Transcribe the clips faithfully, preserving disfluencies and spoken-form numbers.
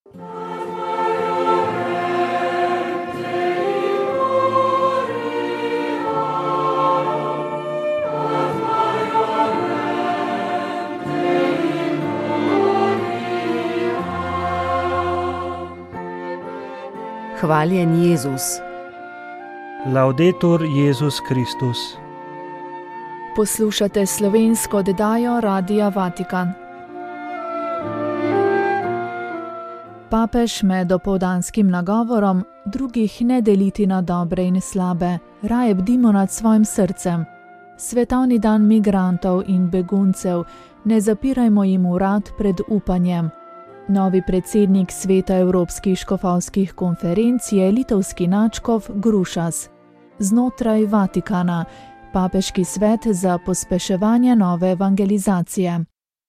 Hvaljen Jezus. Laudetur Jezus Kristus. Poslušate slovensko oddajo Radia Vatikan. Papež med opoldanskim nagovorom drugih ne deliti na dobre in slabe, raje bdimo nad svojim srcem. Svetovni dan migrantov in beguncev, ne zapirajmo jim vrat pred upanjem. Novi predsednik Sveta Evropskih škofovskih konferenc je litovski nadškof Grušas. Znotraj Vatikana, papeški svet za pospeševanje nove evangelizacije.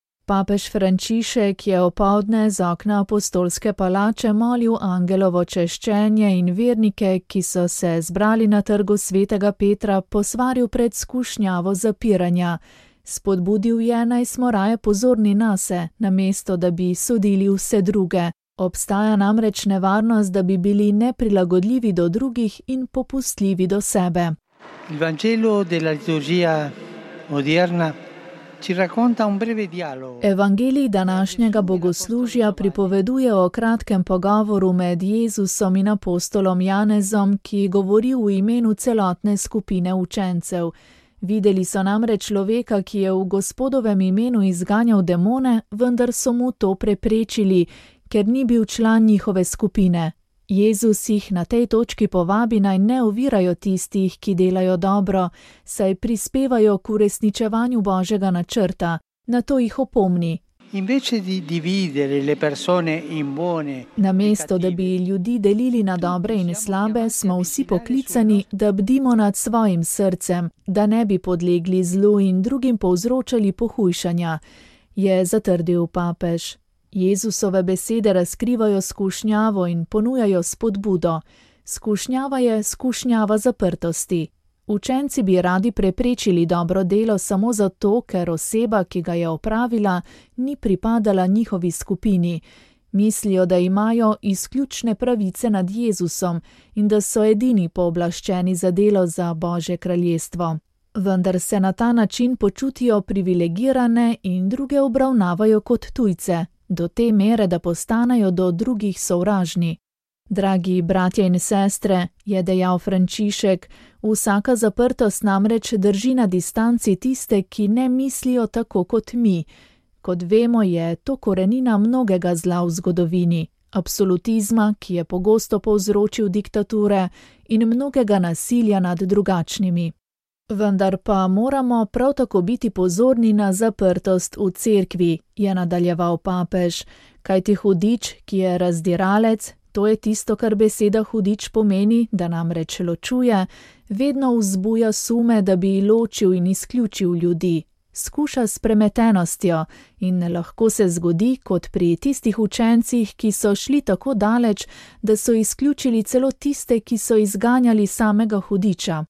Papež Frančišek je opoldne z okna apostolske palače molil angelovo češčenje in vernike, ki so se zbrali na trgu svetega Petra, posvaril pred skušnjavo zapiranja. Spodbudil je, naj smo raje pozorni nase, namesto da bi sodili vse druge. Obstaja namreč nevarnost, da bi bili neprilagodljivi do drugih in popustljivi do sebe. Il Vangelo della liturgia odierna ci racconta un breve dialogo. Evangelij današnjega bogoslužja pripoveduje o kratkem pogovoru med Jezusom in apostolom Janezom, ki govori v imenu celotne skupine učencev. Videli so namreč človeka, ki je v Gospodovem imenu izganjal demone, vendar so mu to preprečili, ker ni bil član njihove skupine. Jezus jih na tej točki povabi, naj ne ovirajo tistih, ki delajo dobro, saj prispevajo k uresničevanju Božjega načrta, nato jih opomni. Invece di dividere le persone in buone, Namesto, da bi ljudi delili na dobre in slabe, smo vsi poklicani, da bdimo nad svojim srcem, da ne bi podlegli zlu in drugim povzročali pohujšanja, je zatrdil papež. Jezusove besede razkrivajo skušnjavo in ponujajo spodbudo. Skušnjava je skušnjava zaprtosti. Učenci bi radi preprečili dobro delo samo zato, ker oseba, ki ga je opravila, ni pripadala njihovi skupini. Mislijo, da imajo izključne pravice nad Jezusom in da so edini pooblaščeni za delo za Božje kraljestvo. Vendar se na ta način počutijo privilegirane in druge obravnavajo kot tujce, do te mere, da postanejo do drugih sovražni. Dragi bratje in sestre, je dejal Frančišek, vsaka zaprtost namreč drži na distanci tiste, ki ne mislijo tako kot mi. Kot vemo, je to korenina mnogega zla v zgodovini, absolutizma, ki je pogosto povzročil diktature, in mnogega nasilja nad drugačnimi. Vendar pa moramo prav tako biti pozorni na zaprtost v cerkvi, je nadaljeval papež, kajti hudič, ki je razdiralec, to je tisto, kar beseda hudič pomeni, da namreč ločuje, vedno vzbuja sume, da bi ločil in izključil ljudi. Skuša s premetenostjo in lahko se zgodi, kot pri tistih učencih, ki so šli tako daleč, da so izključili celo tiste, ki so izganjali samega hudiča.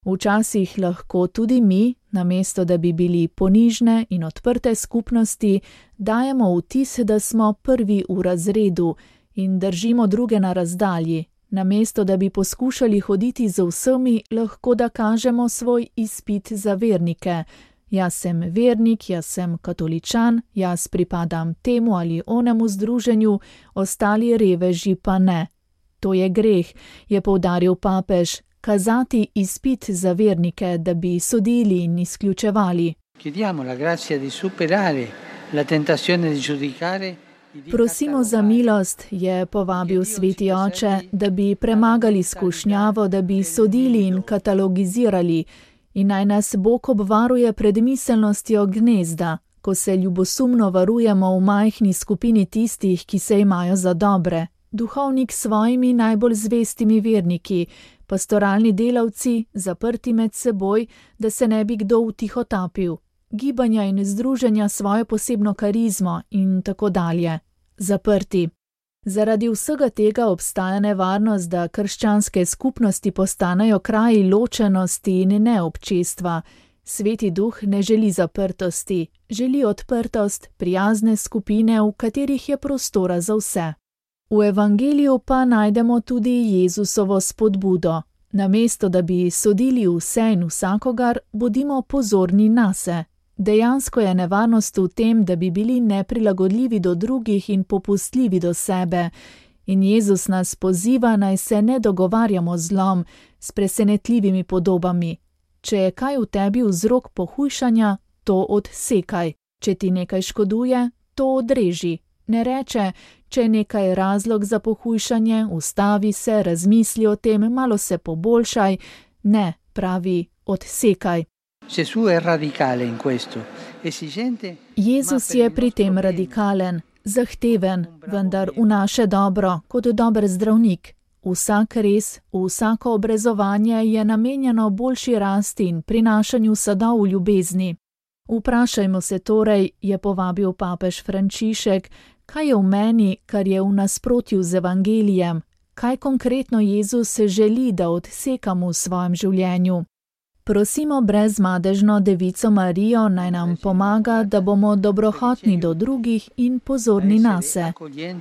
Včasih lahko tudi mi, namesto da bi bili ponižne in odprte skupnosti, dajemo vtis, da smo prvi v razredu in držimo druge na razdalji. Namesto da bi poskušali hoditi z vsemi, lahko da kažemo svoj izpit za vernike. Jaz sem vernik, jaz sem katoličan, jaz pripadam temu ali onemu združenju, ostali reveži pa ne. To je greh, je poudaril papež. Kazati izpit za vernike, da bi sodili in izključevali. Prosimo za milost, je povabil sveti oče, da bi premagali skušnjavo, da bi sodili in katalogizirali, in naj nas Bog obvaruje pred miselnostjo gnezda, ko se ljubosumno varujemo v majhni skupini tistih, ki se imajo za dobre. Duhovnik s svojimi najbolj zvestimi verniki, pastoralni delavci, zaprti med seboj, da se ne bi kdo utihotapil, gibanja in združenja svojo posebno karizmo in tako dalje. Zaprti. Zaradi vsega tega obstaja nevarnost, da krščanske skupnosti postanejo kraji ločenosti in neobčestva. Sveti duh ne želi zaprtosti, želi odprtost, prijazne skupine, v katerih je prostora za vse. V evangeliju pa najdemo tudi Jezusovo spodbudo. Namesto, da bi sodili vse in vsakogar, bodimo pozorni nase. Dejansko je nevarnost v tem, da bi bili neprilagodljivi do drugih in popustljivi do sebe. In Jezus nas poziva, naj se ne dogovarjamo z zlom, s presenetljivimi podobami. Če je kaj v tebi vzrok pohujšanja, to odsekaj. Če ti nekaj škoduje, to odreži. Ne reče, če je nekaj razlog za pohujšanje, ustavi se, razmisli o tem, malo se poboljšaj. Ne, pravi, odsekaj. Jezus je pri tem radikalen, zahteven, vendar v naše dobro, kot dober zdravnik. Vsak res, vsako obrezovanje je namenjeno boljši rasti in prinašanju sadov v ljubezni. Vprašajmo se torej, je povabil papež Frančišek, kaj je v meni, kar je v nasprotju z evangelijem, kaj konkretno Jezus želi, da odsekam v svojem življenju. Prosimo brezmadežno Devico Marijo, naj nam pomaga, da bomo dobrohotni do drugih in pozorni nase.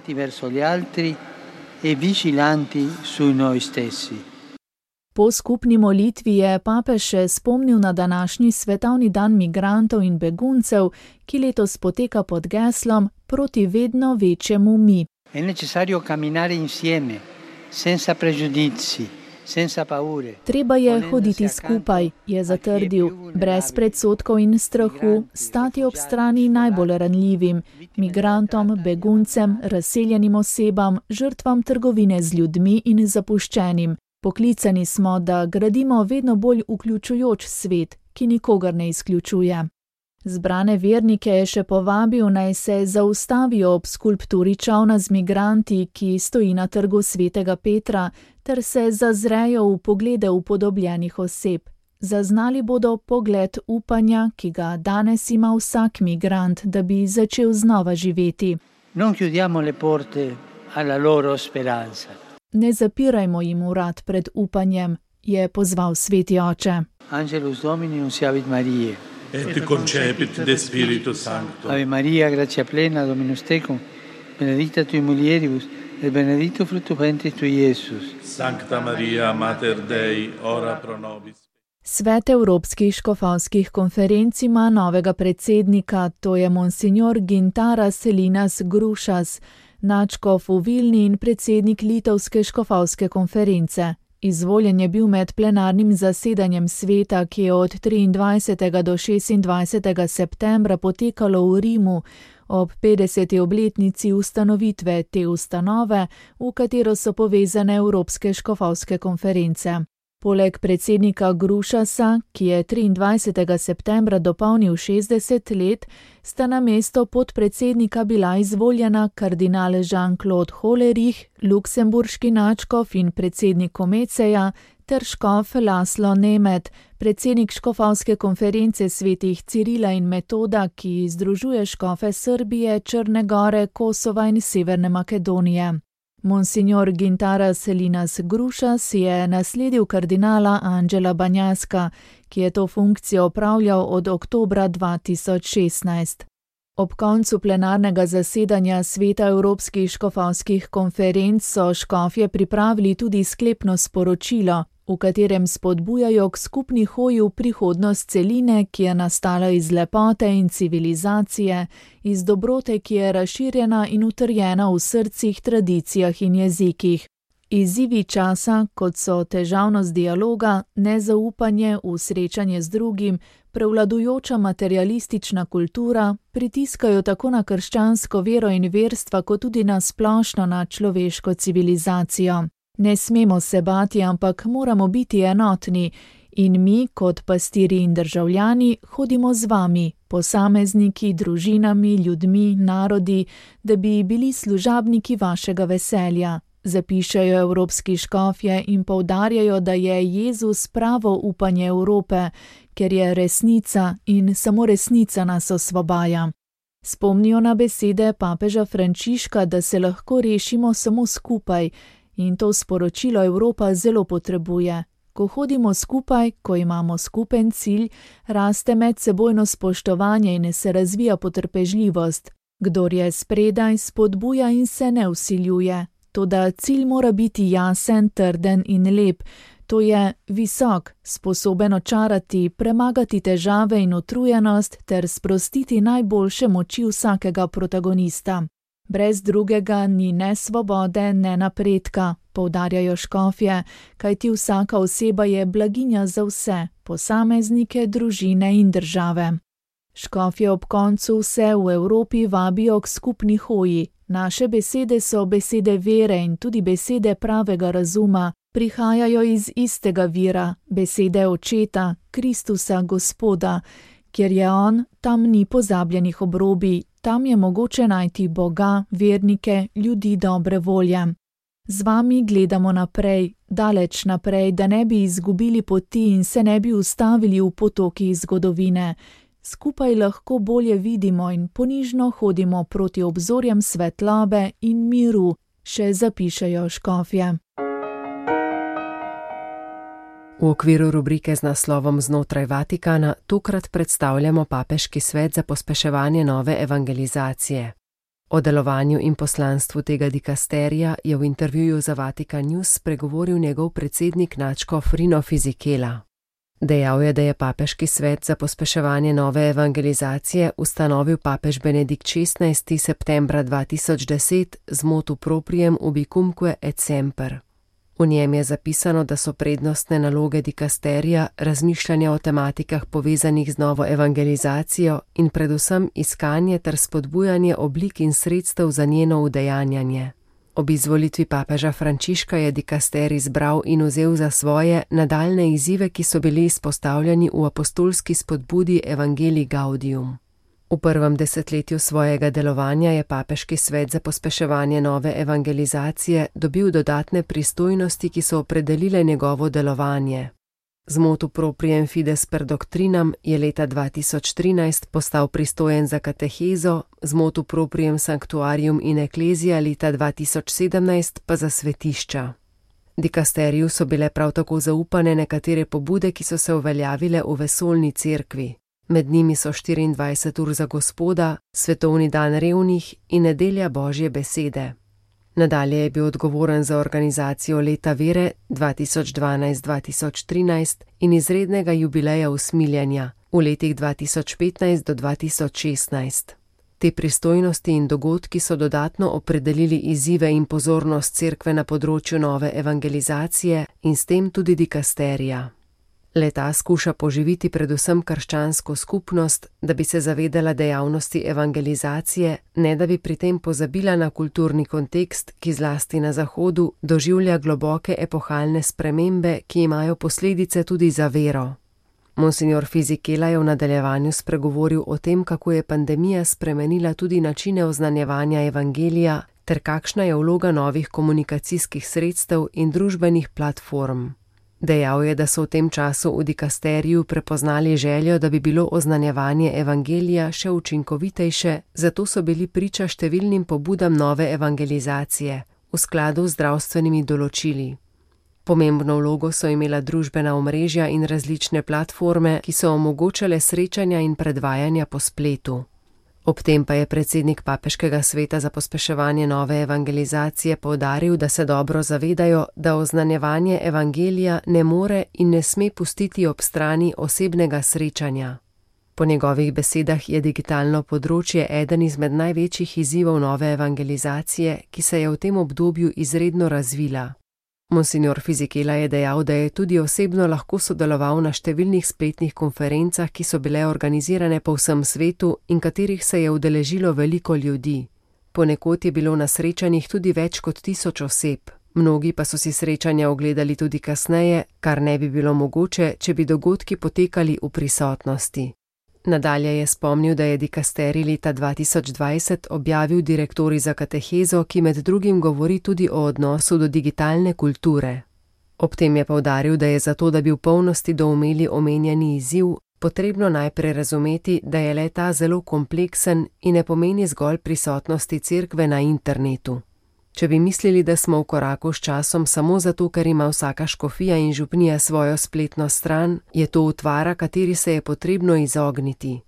Po skupni molitvi je papež še spomnil na današnji svetovni dan migrantov in beguncev, ki letos poteka pod geslom Proti vedno večjemu mi. È necessario camminare insieme, senza pregiudizi, senza paure. Treba je hoditi skupaj, je zatrdil, brez predsodkov in strahu, stati ob strani najbolj ranljivim, migrantom, beguncem, razseljenim osebam, žrtvam trgovine z ljudmi in zapuščenim. Poklicani smo, da gradimo vedno bolj vključujoč svet, ki nikogar ne izključuje. Zbrane vernike je še povabil, naj se zaustavijo ob skulpturi čolna z migranti, ki stoji na trgu svetega Petra, ter se zazrejo v poglede upodobljenih oseb. Zaznali bodo pogled upanja, ki ga danes ima vsak migrant, da bi začel znova živeti. Non chiudiamo le porte alla loro speranza. Ne zapirajmo jim vrat pred upanjem, je pozval sveti oče. Angelus Domini nunciavit Mariae. Et concepit de Spiritus Sancto. Ave Maria, gratia plena, Dominus tecum, benedicta tui mulieribus, et benedictus fructus ventris tui, Iesus. Sancta Maria, Mater Dei, ora pro nobis. Svet Evropskih škofovskih konferenc ima novega predsednika, to je monsignor Gintaras Linas Grušas, nadškof v Vilni in predsednik Litovske škofovske konference. Izvoljen je bil med plenarnim zasedanjem sveta, ki je od triindvajsetega do šestindvajsetega septembra potekalo v Rimu ob petdeseti obletnici ustanovitve te ustanove, v katero so povezane Evropske škofovske konference. Poleg predsednika Grušasa, ki je triindvajsetega septembra dopolnil šestdeset let, sta na mesto podpredsednika bila izvoljena kardinal Jean-Claude Hollerich, luksemburški nadškof in predsednik Komeceja, ter škof Laslo Nemet, predsednik škofovske konference svetih Cirila in Metoda, ki združuje škofe Srbije, Črne Gore, Kosova in Severne Makedonije. Monsignor Gintaras Linas Grušas je nasledil kardinala Anđela Banjaska, ki je to funkcijo opravljal od oktobra dva tisoč šestnajst. Ob koncu plenarnega zasedanja sveta Evropskih škofovskih konferenc so škofje pripravili tudi sklepno sporočilo, v katerem spodbujajo k skupni hoji v prihodnost celine, ki je nastala iz lepote in civilizacije, iz dobrote, ki je razširjena in utrjena v srcih, tradicijah in jezikih. Izzivi časa, kot so težavnost dialoga, nezaupanje v srečanje z drugim, prevladujoča materialistična kultura, pritiskajo tako na krščansko vero in verstva, kot tudi na splošno na človeško civilizacijo. Ne smemo se bati, ampak moramo biti enotni in mi, kot pastirji in državljani, hodimo z vami, posamezniki, družinami, ljudmi, narodi, da bi bili služabniki vašega veselja. Zapišajo evropski škofje in poudarjajo, da je Jezus pravo upanje Evrope, ker je resnica in samo resnica nas osvobaja. Spomnijo na besede papeža Frančiška, da se lahko rešimo samo skupaj, in to sporočilo Evropa zelo potrebuje. Ko hodimo skupaj, ko imamo skupen cilj, raste medsebojno spoštovanje in se razvija potrpežljivost. Kdor je spredaj, spodbuja in se ne vsiljuje. Toda cilj mora biti jasen, trden in lep. To je visok, sposoben očarati, premagati težave in utrujenost ter sprostiti najboljše moči vsakega protagonista. Brez drugega ni ne svobode, ne napredka, poudarjajo škofje, kajti vsaka oseba je blaginja za vse, posameznike, družine in države. Škofje ob koncu vse v Evropi vabijo k skupni hoji. Naše besede so besede vere in tudi besede pravega razuma, prihajajo iz istega vira, besede Očeta, Kristusa, Gospoda. Kjer je on, tam ni pozabljenih obrobij, tam je mogoče najti Boga, vernike, ljudi dobre volje. Z vami gledamo naprej, daleč naprej, da ne bi izgubili poti in se ne bi ustavili v potoki zgodovine. Skupaj lahko bolje vidimo in ponižno hodimo proti obzorjem svetlobe in miru, še zapišejo škofje. V okviru rubrike z naslovom Znotraj Vatikana tokrat predstavljamo Papeški svet za pospeševanje nove evangelizacije. O delovanju in poslanstvu tega dikasterija je v intervjuju za Vatikan News spregovoril njegov predsednik nadškof Rino Fisichella. Dejal je, da je Papeški svet za pospeševanje nove evangelizacije ustanovil papež Benedikt šestnajsti septembra dva tisoč deset z motu proprium ubicumque et semper. V njem je zapisano, da so prednostne naloge dikasterija razmišljanja o tematikah povezanih z novo evangelizacijo in predvsem iskanje ter spodbujanje oblik in sredstev za njeno udejanjanje. Ob izvolitvi papeža Frančiška je dikasterij izbral in vzel za svoje nadaljne izzive, ki so bili izpostavljeni v apostolski spodbudi Evangelii Gaudium. V prvem desetletju svojega delovanja je Papeški svet za pospeševanje nove evangelizacije dobil dodatne pristojnosti, ki so opredelile njegovo delovanje. Z motu proprium fides per doctrinam je leta dva tisoč trinajst postal pristojen za katehezo, z motu proprium sanctuarium in ecclesia leta dva tisoč sedemnajst pa za svetišča. Dikasteriju so bile prav tako zaupane nekatere pobude, ki so se uveljavile v vesoljni cerkvi. Med njimi so štiriindvajset ur za Gospoda, svetovni dan revnih in nedelja Božje besede. Nadalje je bil odgovoren za organizacijo Leta vere dva tisoč dvanajst do dva tisoč trinajst in izrednega jubileja usmiljenja v letih dva tisoč petnajst do dva tisoč šestnajst. Te pristojnosti in dogodki so dodatno opredelili izzive in pozornost cerkve na področju nove evangelizacije in s tem tudi dikasterija. Leta skuša poživiti predvsem krščansko skupnost, da bi se zavedala dejavnosti evangelizacije, ne da bi pri tem pozabila na kulturni kontekst, ki zlasti na Zahodu doživlja globoke epohalne spremembe, ki imajo posledice tudi za vero. Monsignor Fisichella je v nadaljevanju spregovoril o tem, kako je pandemija spremenila tudi načine oznanjevanja evangelija ter kakšna je vloga novih komunikacijskih sredstev in družbenih platform. Dejal je, da so v tem času v dikasteriju prepoznali željo, da bi bilo oznanjevanje evangelija še učinkovitejše, zato so bili priča številnim pobudam nove evangelizacije v skladu z zdravstvenimi določili. Pomembno vlogo so imela družbena omrežja in različne platforme, ki so omogočale srečanja in predvajanja po spletu. Ob tem pa je predsednik Papeškega sveta za pospeševanje nove evangelizacije poudaril, da se dobro zavedajo, da oznanjevanje evangelija ne more in ne sme pustiti ob strani osebnega srečanja. Po njegovih besedah je digitalno področje eden izmed največjih izzivov nove evangelizacije, ki se je v tem obdobju izredno razvila. Monsignor Fisichella je dejal, da je tudi osebno lahko sodeloval na številnih spletnih konferencah, ki so bile organizirane po vsem svetu in katerih se je udeležilo veliko ljudi. Ponekod je bilo na srečanjih tudi več kot tisoč oseb. Mnogi pa so si srečanja ogledali tudi kasneje, kar ne bi bilo mogoče, če bi dogodki potekali v prisotnosti. Nadalje je spomnil, da je dikasterij leta dva tisoč dvajset objavil direktorij za katehezo, ki med drugim govori tudi o odnosu do digitalne kulture. Ob tem je poudaril, da je zato, da bi v polnosti doumeli omenjeni izziv, potrebno najprej razumeti, da je le ta zelo kompleksen in ne pomeni zgolj prisotnosti cerkve na internetu. Če bi mislili, da smo v koraku s časom samo zato, ker ima vsaka škofija in župnija svojo spletno stran, je to utvara, kateri se je potrebno izogniti.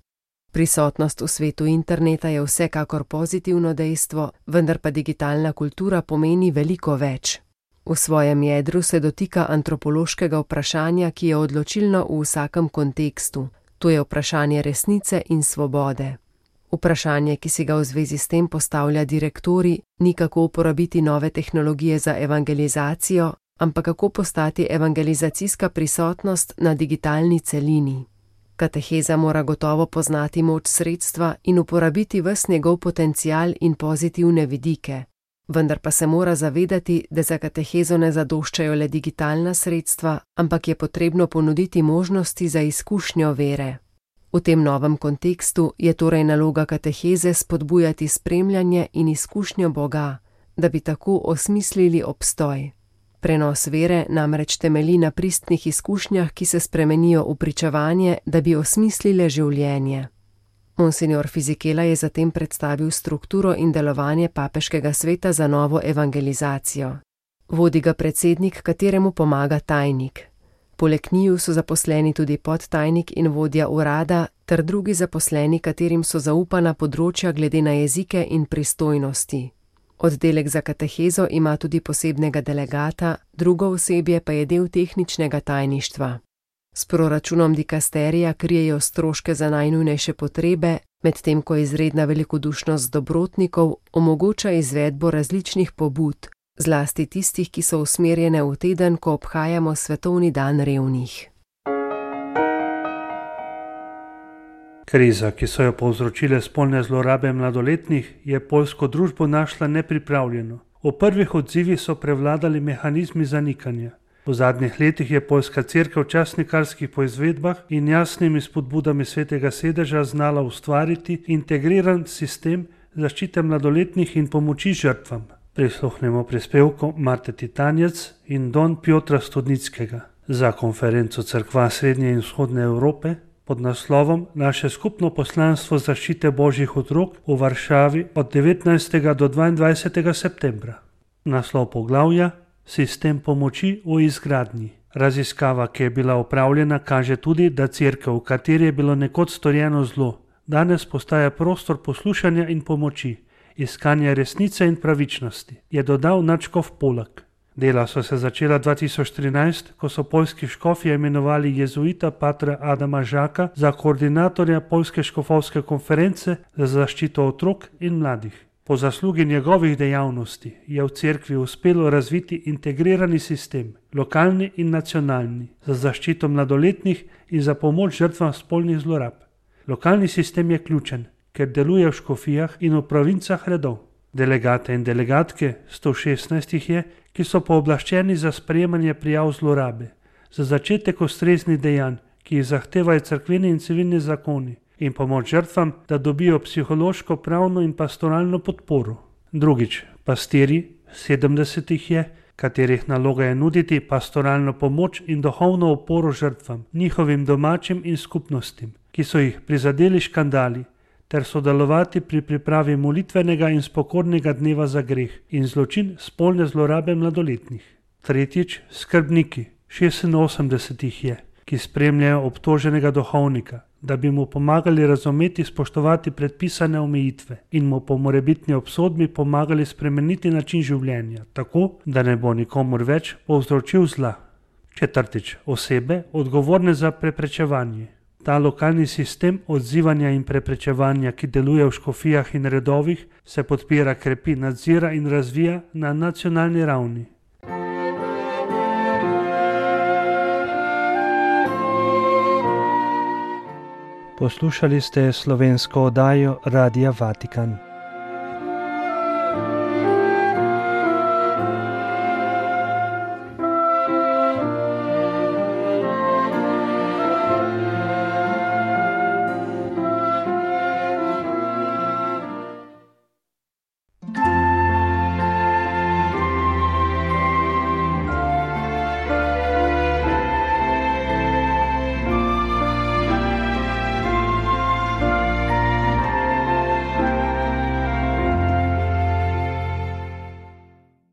Prisotnost v svetu interneta je vsekakor pozitivno dejstvo, vendar pa digitalna kultura pomeni veliko več. V svojem jedru se dotika antropološkega vprašanja, ki je odločilno v vsakem kontekstu. To je vprašanje resnice in svobode. Vprašanje, ki si ga v zvezi s tem postavlja direktori, ni kako uporabiti nove tehnologije za evangelizacijo, ampak kako postati evangelizacijska prisotnost na digitalni celini. Kateheza mora gotovo poznati moč sredstva in uporabiti ves njegov potencial in pozitivne vidike. Vendar pa se mora zavedati, da za katehezo ne zadoščajo le digitalna sredstva, ampak je potrebno ponuditi možnosti za izkušnjo vere. V tem novem kontekstu je torej naloga kateheze spodbujati spremljanje in izkušnjo Boga, da bi tako osmislili obstoj. Prenos vere namreč temelji na pristnih izkušnjah, ki se spremenijo v pričevanje, da bi osmislile življenje. Monsignor Fizikela je zatem predstavil strukturo in delovanje papeškega sveta za novo evangelizacijo. Vodi ga predsednik, kateremu pomaga tajnik. Poleg njiju so zaposleni tudi podtajnik in vodja urada ter drugi zaposleni, katerim so zaupana področja glede na jezike in pristojnosti. Oddelek za katehezo ima tudi posebnega delegata, drugo osebje pa je del tehničnega tajništva. S proračunom dikasterija krijejo stroške za najnujnejše potrebe, medtem ko izredna velikodušnost dobrotnikov omogoča izvedbo različnih pobud, zlasti tistih, ki so usmerjene v teden, ko obhajamo svetovni dan revnih. Kriza, ki so jo povzročile spolne zlorabe mladoletnih, je poljsko družbo našla nepripravljeno. V prvih odzivih so prevladali mehanizmi zanikanja. V zadnjih letih je poljska cerkev v časnikarskih poizvedbah in jasnimi spodbudami svetega sedeža znala ustvariti integriran sistem zaščite mladoletnih in pomoči žrtvam. Prisluhnemo prispevku Marte Titanjec in Don Pjotra Studnickega za konferenco Cerkva Srednje in Vzhodne Evrope pod naslovom Naše skupno poslanstvo zaščite božjih otrok v Varšavi od devetnajstega do dvaindvajsetega septembra. Naslov poglavja Sistem pomoči v izgradnji. Raziskava, ki je bila opravljena, kaže tudi, da cerkev, v kateri je bilo nekoč storjeno zlo, danes postaja prostor poslušanja in pomoči, iskanja resnice in pravičnosti, je dodal nadškof Polak. Dela so se začela dva tisoč trinajst, ko so poljski škofje imenovali jezuita patra Adama Žaka za koordinatorja Poljske škofovske konference za zaščito otrok in mladih. Po zaslugi njegovih dejavnosti je v cerkvi uspelo razviti integrirani sistem, lokalni in nacionalni, za zaščito mladoletnih in za pomoč žrtvam spolnih zlorab. Lokalni sistem je ključen, ker deluje v škofijah in v provincah redov. Delegate in delegatke, sto šestnajst jih je, ki so pooblaščeni za sprejemanje prijav zlorabe, za začetek ustreznih dejanj, ki jih zahtevajo cerkveni in civilni zakoni, in pomoč žrtvam, da dobijo psihološko, pravno in pastoralno podporo. Drugič, pastirji, sedemdeset jih je, katerih naloga je nuditi pastoralno pomoč in duhovno oporo žrtvam, njihovim domačim in skupnostim, ki so jih prizadeli škandali, ter sodelovati pri pripravi molitvenega in spokornega dneva za greh in zločin spolne zlorabe mladoletnih. Tretjič, skrbniki, šestinosemdeset jih je, ki spremljajo obtoženega duhovnika, da bi mu pomagali razumeti, spoštovati predpisane omejitve in mu po morebitni obsodbi pomagali spremeniti način življenja, tako, da ne bo nikomur več povzročil zla. Četrtič, osebe, odgovorne za preprečevanje. Ta lokalni sistem odzivanja in preprečevanja, ki deluje v škofijah in redovih, se podpira, krepi, nadzira in razvija na nacionalni ravni. Poslušali ste slovensko oddajo Radia Vatikan.